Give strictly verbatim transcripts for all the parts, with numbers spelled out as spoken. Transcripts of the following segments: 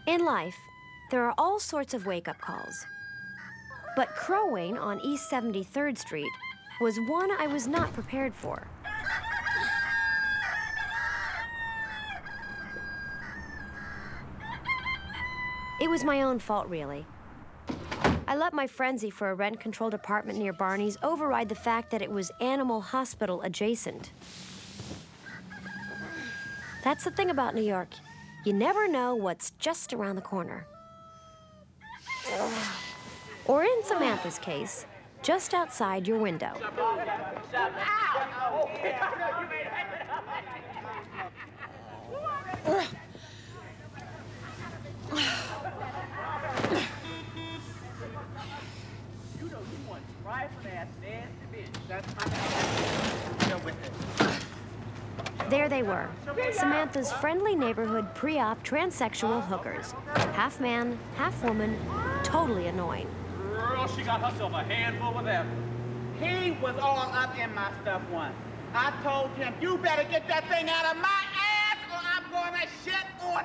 In life, there are all sorts of wake-up calls. But crowing on East seventy-third Street was one I was not prepared for. It was my own fault, really. I let my frenzy for a rent-controlled apartment near Barney's override the fact that it was Animal Hospital adjacent. That's the thing about New York. You never know what's just around the corner. Or in Samantha's case, just outside your window. There they were, Samantha's friendly neighborhood pre-op transsexual hookers. Half man, half woman, totally annoying. Girl, she got herself a handful of them. He was all up in my stuff once. I told him, you better get that thing out of my ass or I'm gonna shit on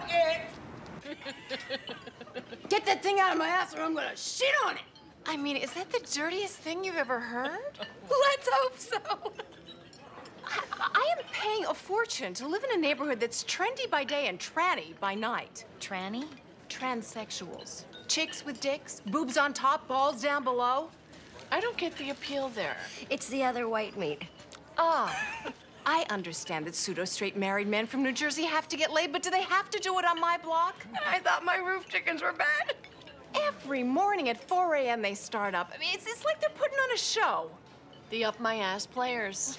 it. Get that thing out of my ass or I'm gonna shit on it. I mean, is that the dirtiest thing you've ever heard? Let's hope so. I, I am paying a fortune to live in a neighborhood that's trendy by day and tranny by night. Tranny? Transsexuals. Chicks with dicks, boobs on top, balls down below. I don't get the appeal there. It's the other white meat. Ah, I understand that pseudo-straight married men from New Jersey have to get laid, but do they have to do it on my block? I thought my roof chickens were bad. Every morning at four A M they start up. I mean, it's, it's like they're putting on a show. The up-my-ass players.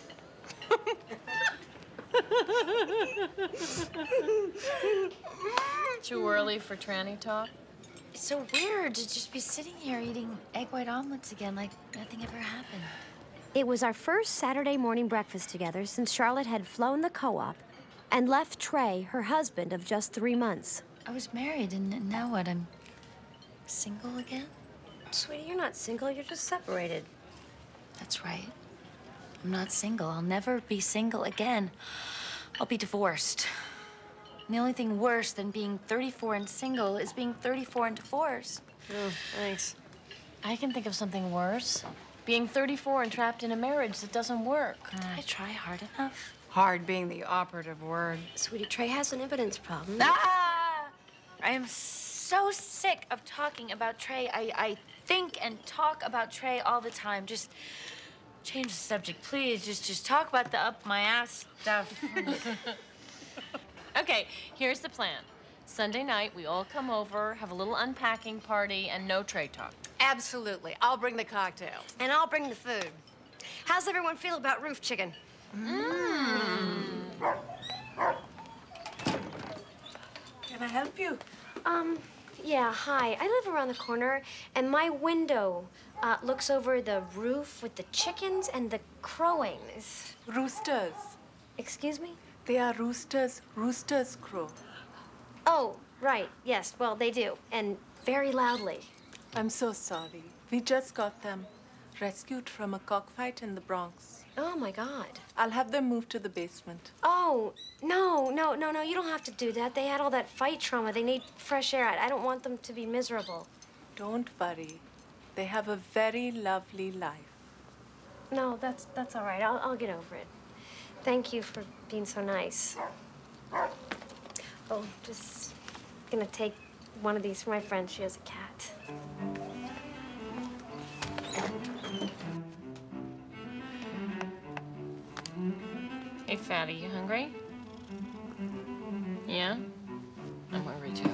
Too early for tranny talk? It's so weird to just be sitting here eating egg white omelets again like nothing ever happened. It was our first Saturday morning breakfast together since Charlotte had flown the co-op and left Trey, her husband of just three months. I was married, and now what? I'm single again? Sweetie, you're not single, you're just separated. That's right. I'm not single. I'll never be single again. I'll be divorced. And the only thing worse than being thirty-four and single is being thirty-four and divorced. Oh, thanks. I can think of something worse. Being thirty-four and trapped in a marriage that doesn't work. Did I try hard enough? Hard being the operative word. Sweetie, Trey has an impotence problem. Ah! I am so sick of talking about Trey. I, I think and talk about Trey all the time. Just change the subject, please. Just, just talk about the up my ass stuff. Okay, here's the plan. Sunday night, we all come over, have a little unpacking party, and no Trey talk. Absolutely. I'll bring the cocktails. And I'll bring the food. How's everyone feel about roof chicken? Mm. Can I help you? Um, yeah, hi. I live around the corner, and my window uh, looks over the roof with the chickens and the crowing. It's... Roosters. Excuse me? They are roosters. Roosters crow. Oh, right. Yes, well, they do. And very loudly. I'm so sorry. We just got them rescued from a cockfight in the Bronx. Oh, my God. I'll have them moved to the basement. Oh, no, no, no, no. You don't have to do that. They had all that fight trauma. They need fresh air. I, I don't want them to be miserable. Don't worry. They have a very lovely life. No, that's that's all right. I'll, I'll get over it. Thank you for being so nice. Oh, just gonna take one of these for my friend. She has a cat. Hey, fatty, you hungry? Yeah? I'm hungry, too.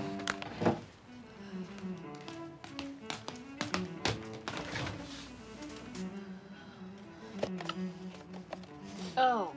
Oh.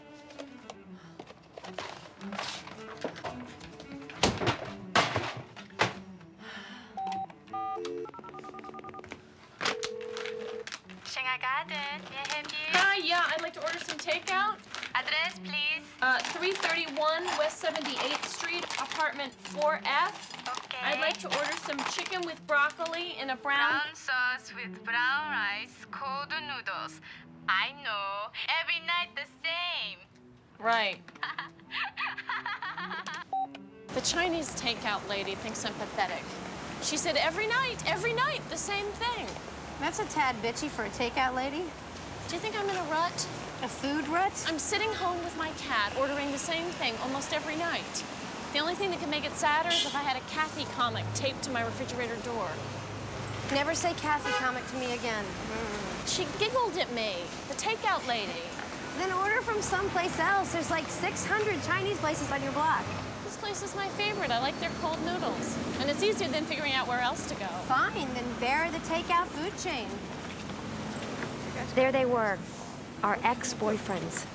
Hi, yeah, I'd like to order some takeout. Address, please. Uh, three thirty-one West seventy-eighth Street, apartment four F. Okay. I'd like to order some chicken with broccoli in a brown... Brown sauce with brown rice, cold noodles. I know. Every night the same. Right. The Chinese takeout lady thinks I'm pathetic. She said every night, every night, the same thing. That's a tad bitchy for a takeout lady. Do you think I'm in a rut? A food rut? I'm sitting home with my cat, ordering the same thing almost every night. The only thing that could make it sadder is if I had a Kathy comic taped to my refrigerator door. Never say Kathy comic to me again. She giggled at me, the takeout lady. Then order from someplace else. There's like six hundred Chinese places on your block. This place is my favorite. I like their cold noodles. And it's easier than figuring out where else to go. Fine, then bear the takeout food chain. There they were, our ex-boyfriends.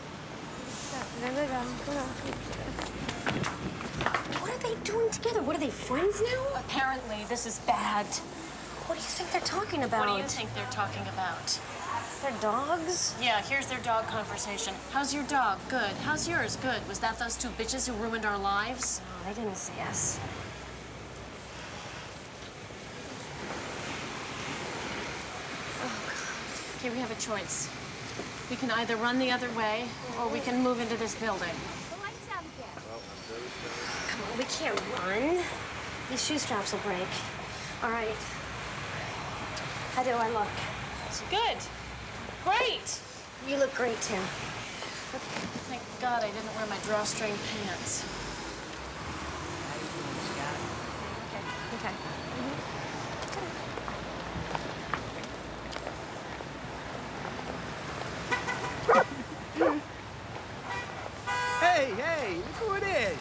What are they doing together? What, are they friends now? Apparently, this is bad. What do you think they're talking about? What do you think they're talking about? Their dogs? Yeah, here's their dog conversation. How's your dog? Good. How's yours? Good. Was that those two bitches who ruined our lives? No, they didn't see us. Okay, we have a choice. We can either run the other way, or we can move into this building. Come on, we can't run. These shoe straps will break. All right. How do I look? Good. Great. You look great, too. Thank God I didn't wear my drawstring pants. Okay. Hey, hey, look who it is.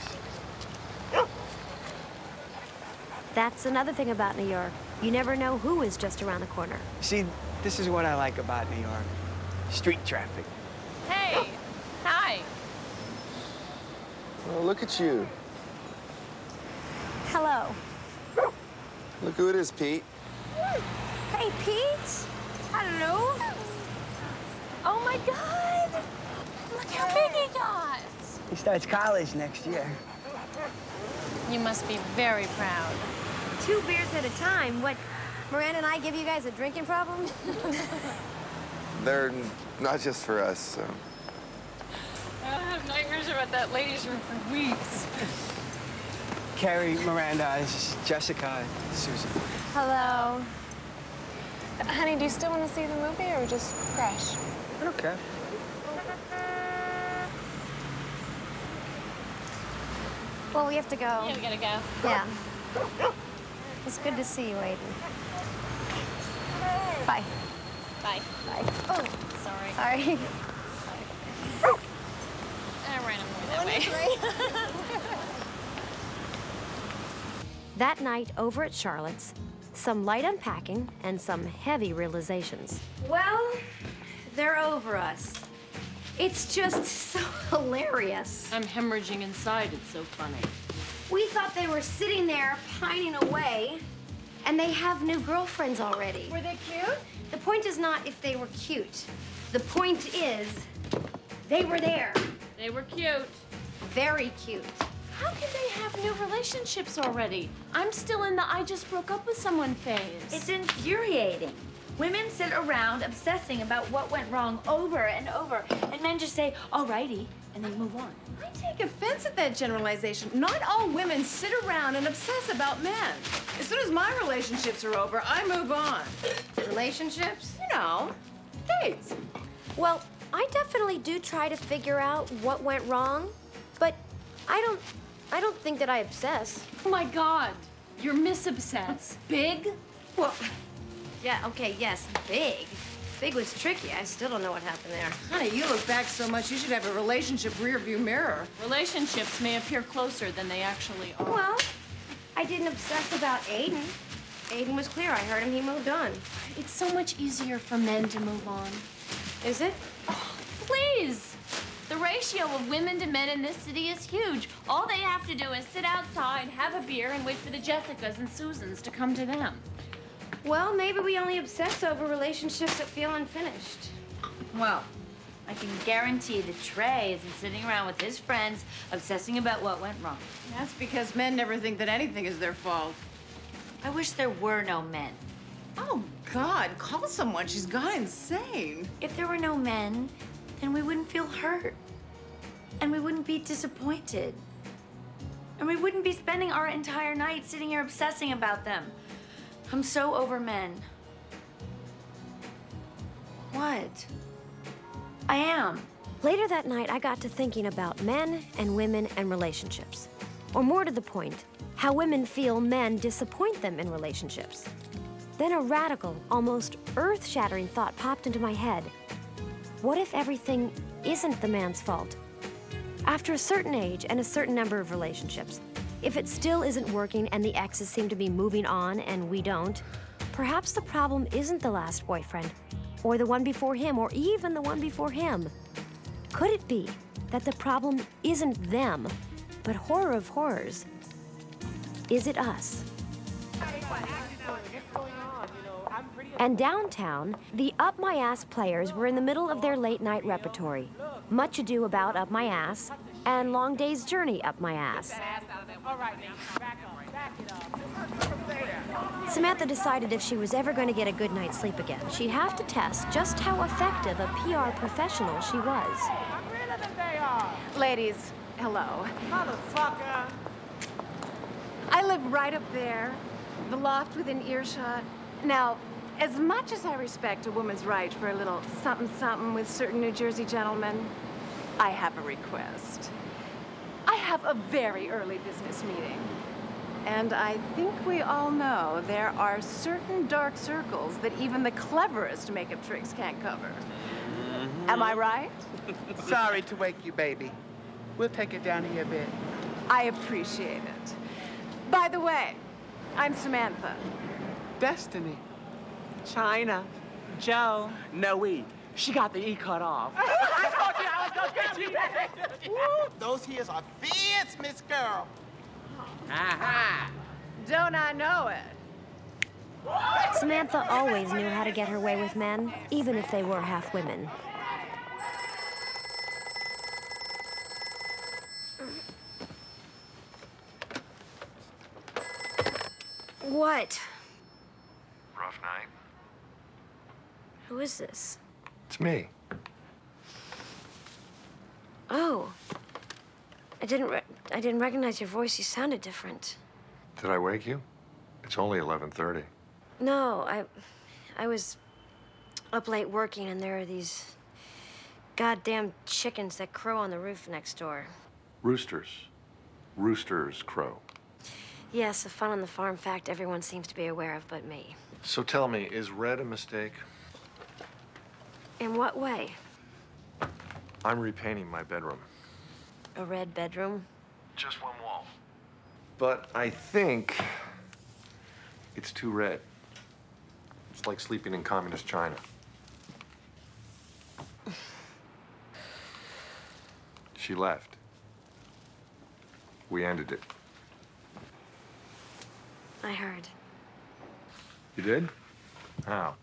That's another thing about New York. You never know who is just around the corner. See, this is what I like about New York. Street traffic. Hey. Hi. Oh, look at you. Hello. Look who it is, Pete. Hey, Pete. Hello. Oh, my God. Look how big he got. He starts college next year. You must be very proud. Two beers at a time. What, Miranda and I give you guys a drinking problem? They're not just for us, so. I have nightmares about that ladies' room for weeks. Carrie, Miranda, this is Jessica, Susan. Hello. Honey, do you still want to see the movie or just crash? I don't care. Well, we have to go. Yeah, we gotta go. Yeah. It's good to see you, Aiden. Bye. Bye. Bye. Oh, sorry. Sorry. I ran away that way. That night over at Charlotte's, some light unpacking and some heavy realizations. Well, they're over us. It's just so hilarious. I'm hemorrhaging inside. It's so funny. We thought they were sitting there pining away, and they have new girlfriends already. Were they cute? The point is not if they were cute. The point is, they were there. They were cute. Very cute. How can they have new relationships already? I'm still in the I just broke up with someone phase. It's infuriating. Women sit around obsessing about what went wrong over and over, and men just say, alrighty, and they move on. I take offense at that generalization. Not all women sit around and obsess about men. As soon as my relationships are over, I move on. Relationships? You know, dates. Well, I definitely do try to figure out what went wrong, but I don't, I don't think that I obsess. Oh my God, you're misobsessed. Big? Well, yeah, okay, yes, big. Big was tricky. I still don't know what happened there. Honey, you look back so much, you should have a relationship rearview mirror. Relationships may appear closer than they actually are. Well, I didn't obsess about Aiden. Aiden was clear. I heard him. He moved on. It's so much easier for men to move on. Is it? Oh, please. The ratio of women to men in this city is huge. All they have to do is sit outside, have a beer, and wait for the Jessicas and Susans to come to them. Well, maybe we only obsess over relationships that feel unfinished. Well, I can guarantee that Trey isn't sitting around with his friends obsessing about what went wrong. That's because men never think that anything is their fault. I wish there were no men. Oh, God, call someone. She's gone insane. If there were no men, then we wouldn't feel hurt. And we wouldn't be disappointed. And we wouldn't be spending our entire night sitting here obsessing about them. I'm so over men. What? I am. Later that night, I got to thinking about men and women and relationships. Or more to the point, how women feel men disappoint them in relationships. Then a radical, almost earth-shattering thought popped into my head. What if everything isn't the man's fault? After a certain age and a certain number of relationships, if it still isn't working and the exes seem to be moving on and we don't, perhaps the problem isn't the last boyfriend, or the one before him, or even the one before him. Could it be that the problem isn't them, but horror of horrors, is it us? And downtown, the Up My Ass players were in the middle of their late night repertory. Much Ado About Up My Ass and Long Day's Journey Up My Ass. Samantha decided if she was ever going to get a good night's sleep again, she'd have to test just how effective a P R professional she was. Ladies, hello. Motherfucker. I live right up there, the loft within earshot. Now, as much as I respect a woman's right for a little something-something with certain New Jersey gentlemen, I have a request. I have a very early business meeting. And I think we all know there are certain dark circles that even the cleverest makeup tricks can't cover. Mm-hmm. Am I right? Sorry to wake you, baby. We'll take it down here a bit. I appreciate it. By the way, I'm Samantha. Destiny. China. Joe. No E. She got the E cut off. I told you I was gonna get you. Woo, those heels are fierce, Miss Girl. Aha! Don't I know it? Samantha always knew how to get her way with men, even if they were half women. What? Rough night. Who is this? It's me. Oh. I didn't re I didn't recognize your voice. You sounded different. Did I wake you? It's only eleven thirty. No, I I was up late working, and there are these goddamn chickens that crow on the roof next door. Roosters. Roosters crow. Yes, a fun on the farm fact everyone seems to be aware of but me. So tell me, is red a mistake? In what way? I'm repainting my bedroom. A red bedroom? Just one wall. But I think it's too red. It's like sleeping in communist China. She left. We ended it. I heard. You did? How?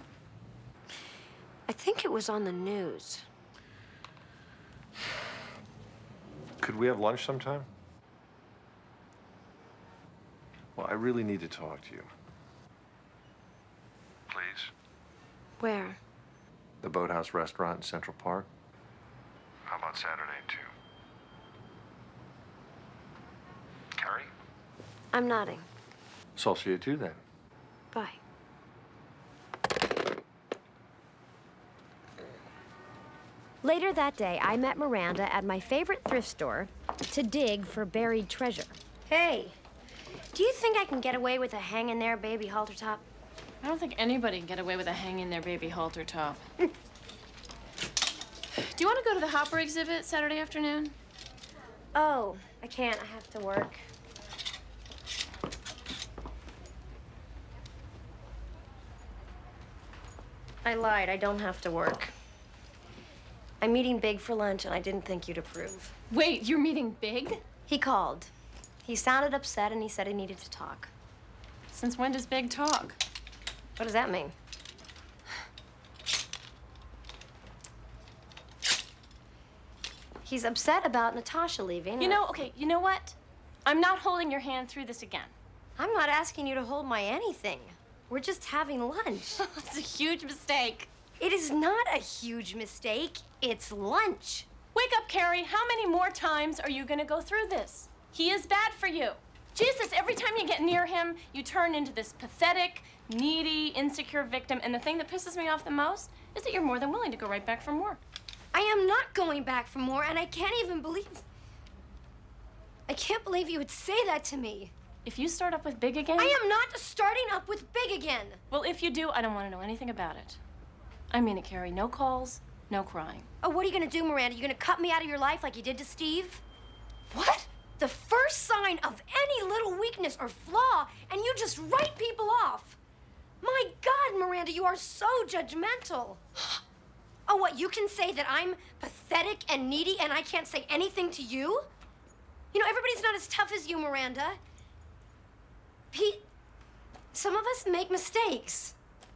I think it was on the news. Could we have lunch sometime? Well, I really need to talk to you. Please? Where? The Boathouse Restaurant in Central Park. How about Saturday, too? Carrie? I'm nodding. So I'll see you too, then. Bye. Later that day, I met Miranda at my favorite thrift store to dig for buried treasure. Hey, do you think I can get away with a hang-in-there baby halter top? I don't think anybody can get away with a hang-in-there baby halter top. Do you want to go to the Hopper exhibit Saturday afternoon? Oh, I can't. I have to work. I lied. I don't have to work. I'm meeting Big for lunch, and I didn't think you'd approve. Wait, you're meeting Big? He called. He sounded upset, and he said he needed to talk. Since when does Big talk? What does that mean? He's upset about Natasha leaving. You know, okay, you know what? I'm not holding your hand through this again. I'm not asking you to hold my anything. We're just having lunch. It's a huge mistake. It is not a huge mistake. It's lunch. Wake up, Carrie. How many more times are you gonna go through this? He is bad for you. Jesus, every time you get near him, you turn into this pathetic, needy, insecure victim. And the thing that pisses me off the most is that you're more than willing to go right back for more. I am not going back for more, and I can't even believe... I can't believe you would say that to me. If you start up with Big again... I am not starting up with Big again. Well, if you do, I don't want to know anything about it. I mean it, Carrie. No calls, no crying. Oh, what are you gonna do, Miranda? You gonna cut me out of your life like you did to Steve? What? The first sign of any little weakness or flaw, and you just write people off. My God, Miranda, you are so judgmental. Oh, what, you can say that I'm pathetic and needy and I can't say anything to you? You know, everybody's not as tough as you, Miranda. Pete, some of us make mistakes.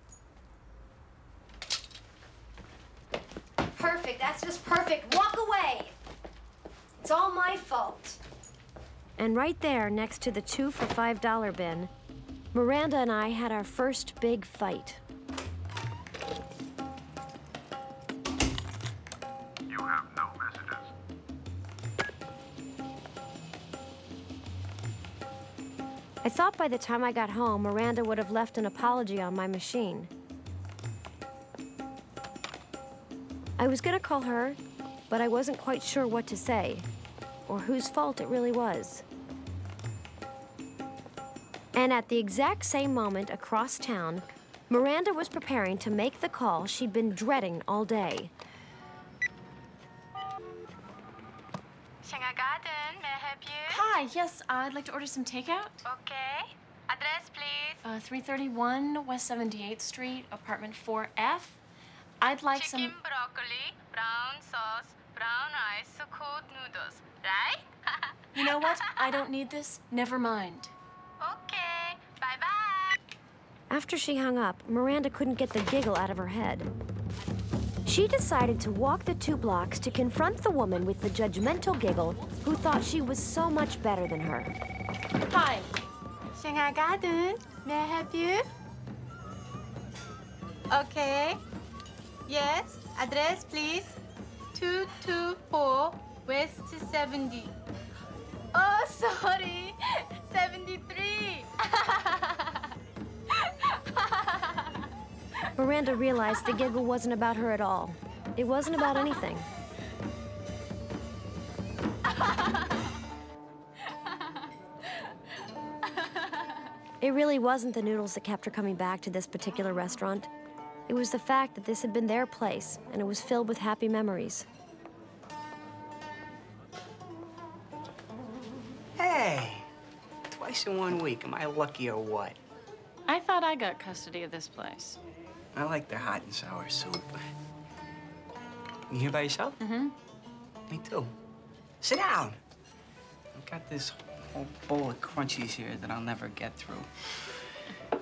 Perfect, that's just perfect. Walk away. It's all my fault. And right there, next to the two for five dollar bin, Miranda and I had our first big fight. You have no messages. I thought by the time I got home, Miranda would have left an apology on my machine. I was gonna call her, but I wasn't quite sure what to say, or whose fault it really was. And at the exact same moment across town, Miranda was preparing to make the call she'd been dreading all day. Shanghai Garden, may I help you? Hi, yes, I'd like to order some takeout. Okay. Address, please. Uh, three thirty-one West seventy-eighth Street, apartment four F. I'd like Chicken, some... broccoli, brown sauce, brown rice, cold noodles, right? You know what? I don't need this. Never mind. Okay, bye-bye. After she hung up, Miranda couldn't get the giggle out of her head. She decided to walk the two blocks to confront the woman with the judgmental giggle who thought she was so much better than her. Hi. Shanghai Garden, may I help you? Okay. Yes, address please. two two four West seventy. Oh, sorry. seventy-three. Miranda realized the giggle wasn't about her at all. It wasn't about anything. It really wasn't the noodles that kept her coming back to this particular restaurant. It was the fact that this had been their place, and it was filled with happy memories. Hey, twice in one week. Am I lucky or what? I thought I got custody of this place. I like their hot and sour soup. You here by yourself? Mm-hmm. Me too. Sit down. I've got this whole bowl of crunchies here that I'll never get through. So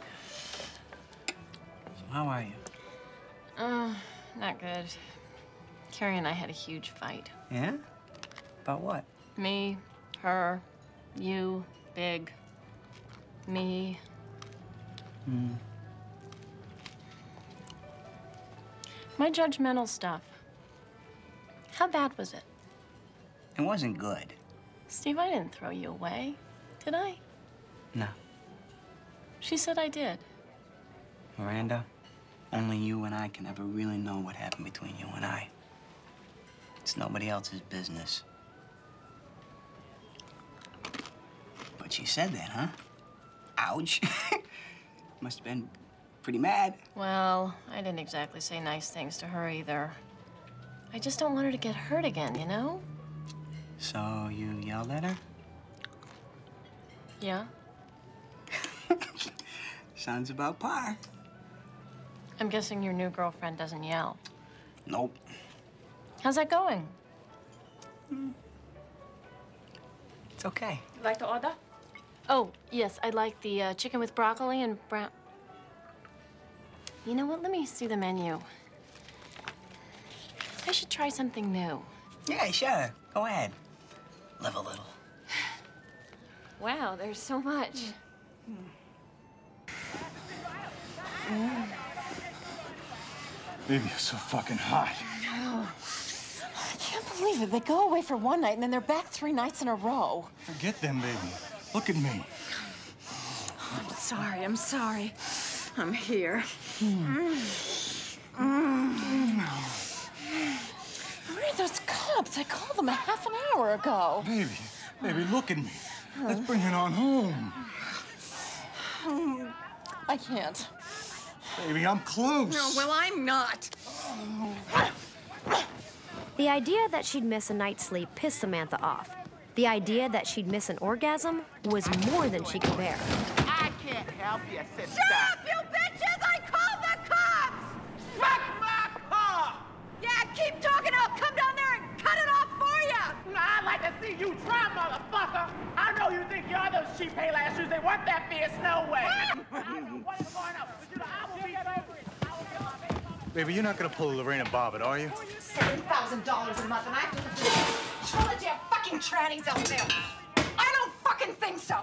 how are you? Uh, not good. Carrie and I had a huge fight. Yeah? About what? Me, her, you, Big, me. Hmm. My judgmental stuff. How bad was it? It wasn't good. Steve, I didn't throw you away, did I? No. She said I did. Miranda, only you and I can ever really know what happened between you and I. It's nobody else's business. But she said that, huh? Ouch. Must have been pretty mad. Well, I didn't exactly say nice things to her either. I just don't want her to get hurt again, you know? So you yelled at her? Yeah. Sounds about par. I'm guessing your new girlfriend doesn't yell. Nope. How's that going? Mm. It's okay. You'd like to order? Oh, yes, I'd like the uh, chicken with broccoli and brown... You know what? Let me see the menu. I should try something new. Yeah, sure. Go ahead. Live a little. Wow, there's so much. Mm. Baby, you're so fucking hot. No. I can't believe believe it. They go away for one night and then they're back three nights in a row. Forget them, baby. Look at me. I'm sorry. I'm sorry. I'm here. Mm. Mm. Where are those cops? I called them a half an hour ago. Baby, baby, look at me. Let's bring it on home. Mm. I can't. Baby, I'm close. No, well, I'm not. The idea that she'd miss a night's sleep pissed Samantha off. The idea that she'd miss an orgasm was more than she could bear. I can't help you, sister. Shut up, you bitches! I called the cops! Fuck my car! Yeah, keep talking. I'll come down there and cut it off for you. I'd like to see you try, motherfucker. I know you think you're those cheap hay last shoes. They weren't that fierce, no way. What is going on? But you know, I will be over it. I will get my baby mama. Baby, you're not gonna pull Lorena Bobbitt, are you? seven thousand dollars a month, and I have to live with you fucking trannies out there. I don't fucking think so.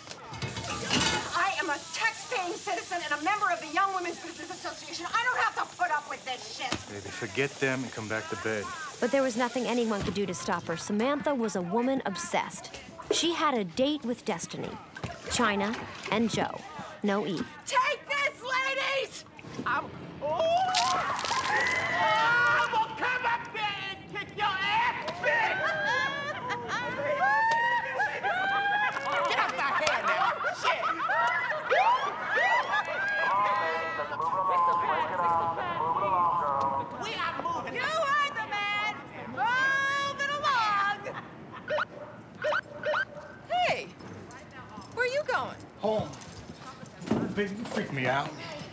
I am a tax-paying citizen and a member of the Young Women's Business Association. I don't have to put up with this shit. Baby, forget them and come back to bed. But there was nothing anyone could do to stop her. Samantha was a woman obsessed. She had a date with destiny. China and Joe. No E. Take this, ladies! I'm, oh, I'm gonna come up there and kick your ass, bitch! Get off my head now. Shit. We are moving. You heard the man! Move it along! Hey, where are you going? Home. Baby, you freak me out.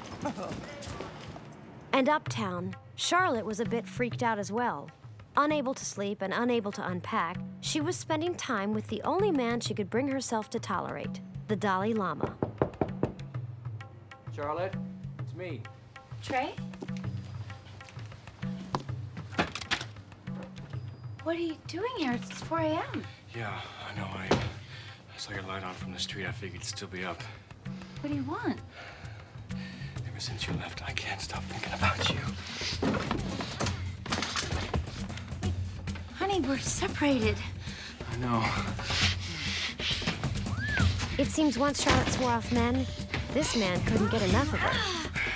And uptown, Charlotte was a bit freaked out as well. Unable to sleep and unable to unpack, she was spending time with the only man she could bring herself to tolerate, the Dalai Lama. Charlotte, it's me. Trey? What are you doing here? It's four A M Yeah, I know. I, I saw your light on from the street. I figured it'd still be up. What do you want? Ever since you left, I can't stop thinking about you. Honey, we're separated. I know. It seems once Charlotte swore off men, this man couldn't get enough of her.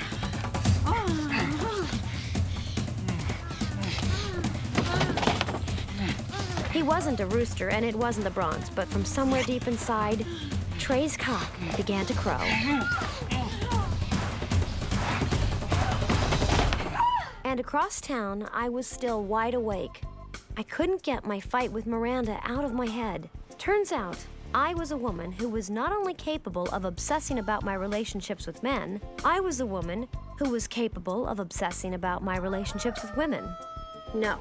He wasn't a rooster, and it wasn't the Bronx, but from somewhere deep inside, Trey's cock began to crow. And across town, I was still wide awake. I couldn't get my fight with Miranda out of my head. Turns out, I was a woman who was not only capable of obsessing about my relationships with men, I was a woman who was capable of obsessing about my relationships with women. No.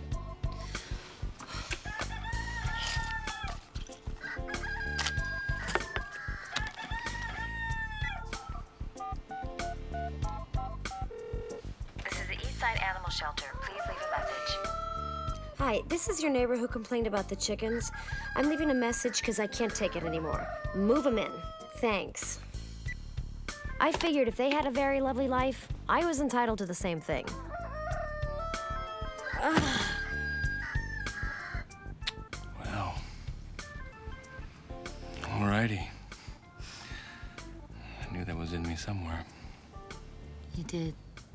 Animal shelter. Please leave a message. Hi, this is your neighbor who complained about the chickens. I'm leaving a message because I can't take it anymore. Move them in. Thanks. I figured if they had a very lovely life, I was entitled to the same thing. Ugh. Well, alrighty. I knew that was in me somewhere. You did.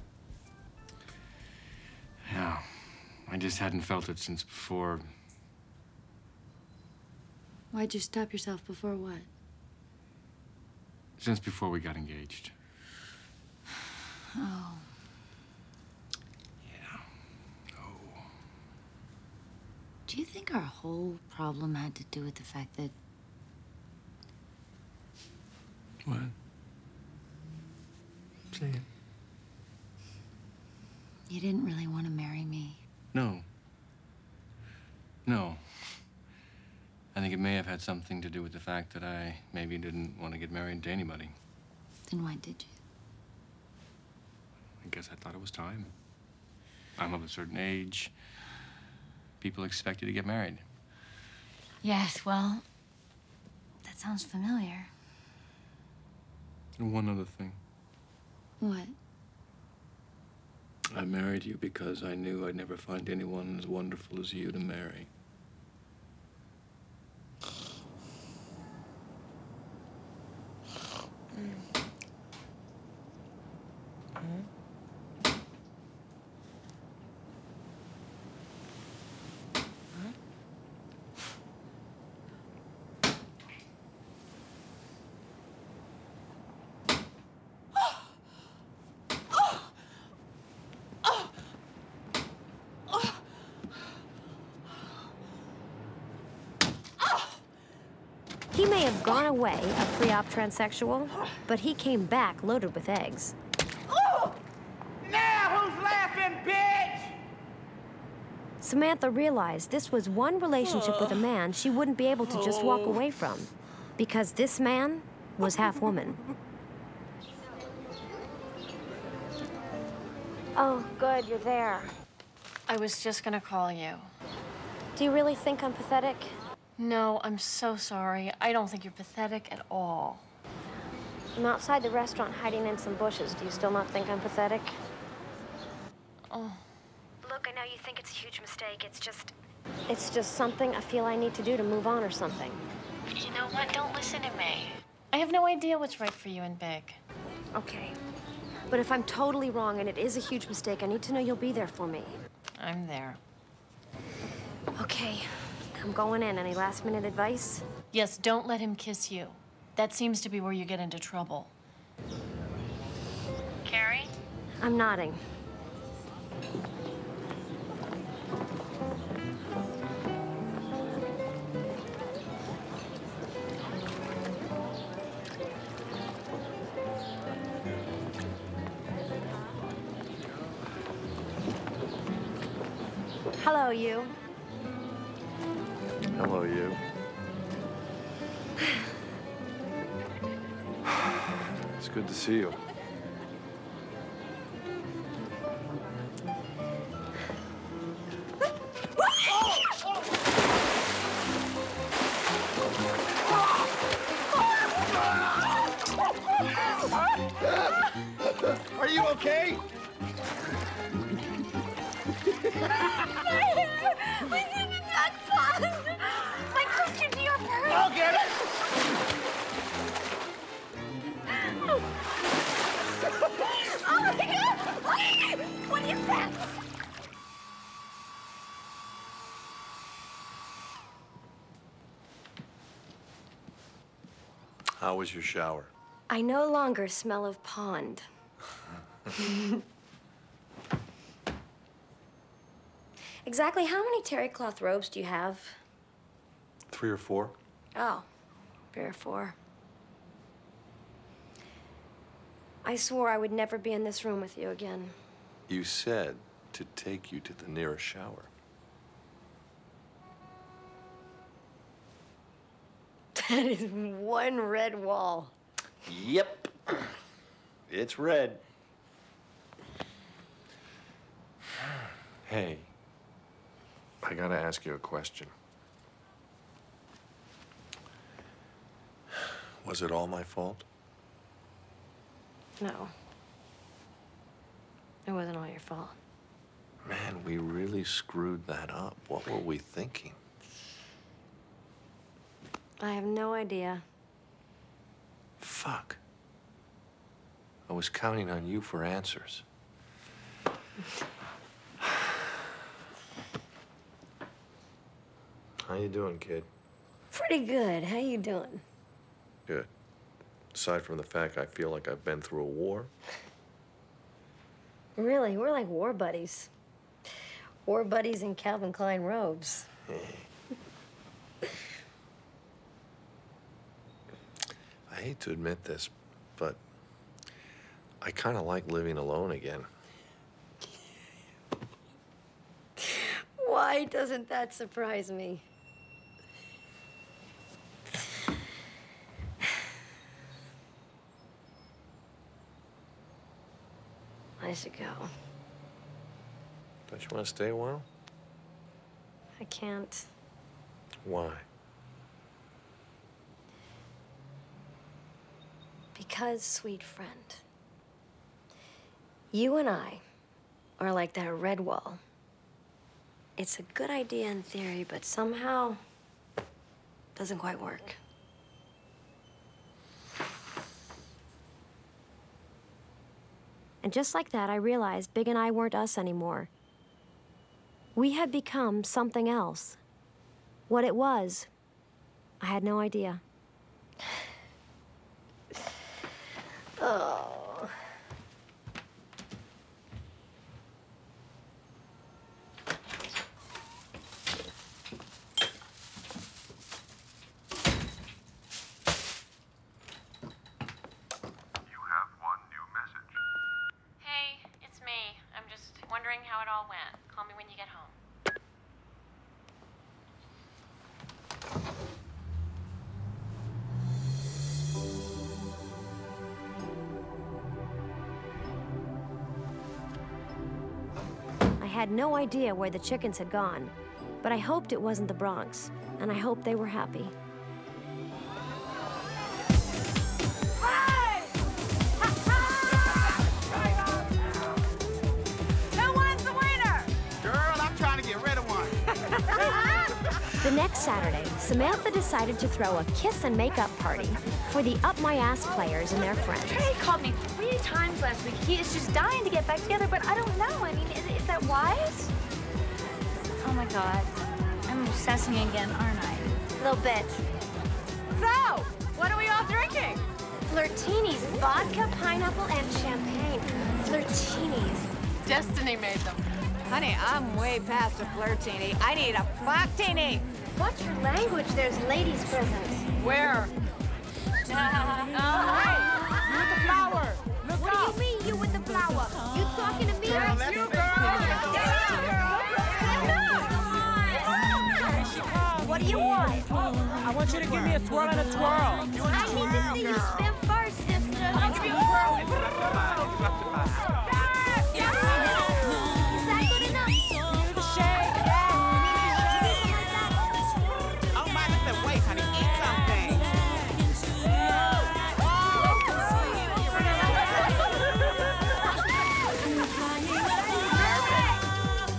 Yeah, I just hadn't felt it since before. Why'd you stop yourself before what? Since before we got engaged. Oh. Yeah. Oh. Do you think our whole problem had to do with the fact that... What? Say it. You didn't really want to marry me? No. No. I think it may have had something to do with the fact that I maybe didn't want to get married to anybody. Then why did you? I guess I thought it was time. I'm of a certain age. People expect you to get married. Yes, well, that sounds familiar. And one other thing. What? I married you because I knew I'd never find anyone as wonderful as you to marry. He may have gone away a pre-op transsexual, but he came back loaded with eggs. Oh! Now who's laughing, bitch? Samantha realized this was one relationship with a man she wouldn't be able to just walk away from, because this man was half woman. Oh, good, you're there. I was just gonna call you. Do you really think I'm pathetic? No, I'm so sorry. I don't think you're pathetic at all. I'm outside the restaurant hiding in some bushes. Do you still not think I'm pathetic? Oh. Look, I know you think it's a huge mistake. It's just... It's just something I feel I need to do to move on or something. You know what? Don't listen to me. I have no idea what's right for you and Big. Okay. But if I'm totally wrong and it is a huge mistake, I need to know you'll be there for me. I'm there. Okay. I'm going in. Any last minute advice? Yes, don't let him kiss you. That seems to be where you get into trouble. Carrie? I'm nodding. Hello, you. Hello, you. It's good to see you. Are you okay? Was in a duck pond! My Christian Dior purse! I'll get it! Oh my God! What is that? How was your shower? I no longer smell of pond. Exactly how many terry cloth robes do you have? Three or four? Oh, three or four. I swore I would never be in this room with you again. You said to take you to the nearest shower. That is one red wall. Yep. It's red. Hey, I gotta ask you a question. Was it all my fault? No. It wasn't all your fault. Man, we really screwed that up. What were we thinking? I have no idea. Fuck. I was counting on you for answers. How you doing, kid? Pretty good. How you doing? Good. Aside from the fact I feel like I've been through a war. Really, we're like war buddies. War buddies in Calvin Klein robes. I hate to admit this, but I kind of like living alone again. Why doesn't that surprise me? I should go. Don't you want to stay a while? I can't. Why? Because, sweet friend, you and I Or like that red wall. It's a good idea in theory, but somehow doesn't quite work. And just like that, I realized Big and I weren't us anymore. We had become something else. What it was, I had no idea. Oh. Wondering how it all went. Call me when you get home. I had no idea where the chickens had gone, but I hoped it wasn't the Bronx, and I hoped they were happy. The next Saturday, Samantha decided to throw a kiss and makeup party for the Up My Ass players and their friends. Trey called me three times last week. He is just dying to get back together, but I don't know. I mean, is, is that wise? Oh my God. I'm obsessing again, aren't I? A little bit. So, what are we all drinking? Flirtinis, vodka, pineapple, and champagne. Flirtinis. Destiny made them. Honey, I'm way past a flirtini. I need a flirtini. Watch your language. There's ladies present. Where? Oh, hey, you with the flower. Look what up. do you mean, you with the flower? You talking to me? Girl, let's you, go. What do you want? I want you to give me a twirl and a twirl. I need to see you spin first, sister. I'll give you a twirl.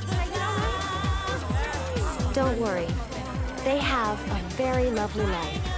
Don't worry. They have a very lovely life.